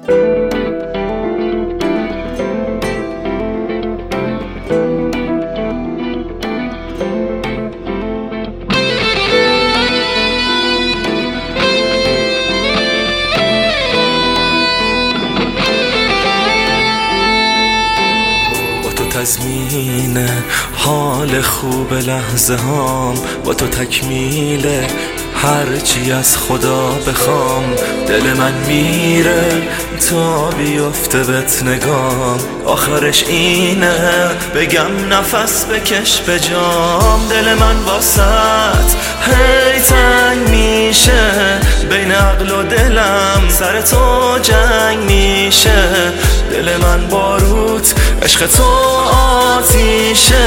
تضمین حال خوب لحظه هام، با تو تکمیل هرچی از خدا بخوام. دل من میره تا بیفته بهت نگام، آخرش اینه بگم نفس بکش به جام. دل من واسط هی تنگ میشه، بین عقل و دلم سر تو جنگ میشه. دل من باروت عشق تو آتیشه،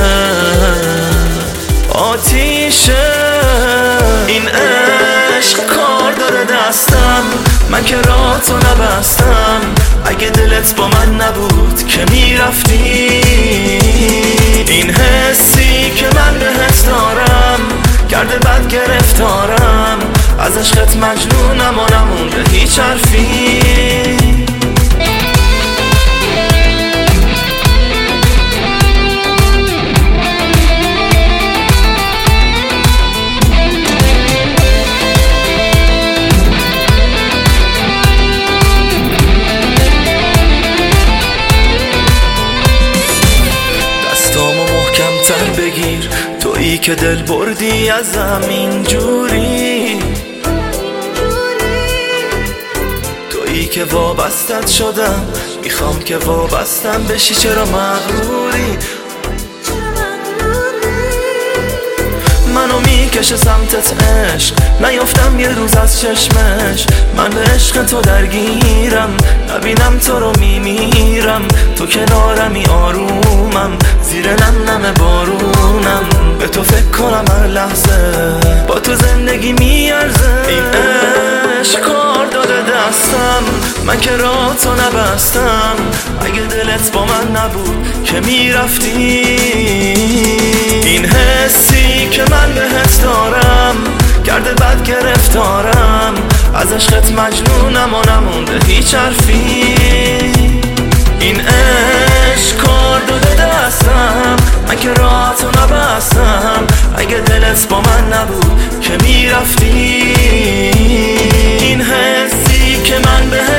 آتیشه. این عشق کار داره دستم، من که راه تو نبستم. اگه دلت با من نبود که میرفتی، این حسی که من بهت دارم کرده بد گرفتارم. از عشقت مجنونم و نمونده هیچ حرفی. بگیر تویی که دل بردی ازم اینجوری، تویی که وابستت شدم، میخوام که وابستم بشی. چرا مغروری؟ منو میکشه سمتت عشق، نیافتم یه روز از چشمش. من به عشق تو درگیرم، نبینم تو رو میمیرم. تو کنارمی آرومم، زیر نم بارونم. به تو فکر کنم هر لحظه، با تو زندگی میارزه. این عشق کار داده دستم، من که راه تو نبستم. اگه دلت با من نبود که میرفتی، این حسی که من بهت دارم کرده بد گرفتارم. از عشقت مجنونم و نمونده هیچ حرفی. این عشق کار داده دستم، من که راه تو نبستم. اگه دلت با من نبود که میرفتی، این حسی که من بهت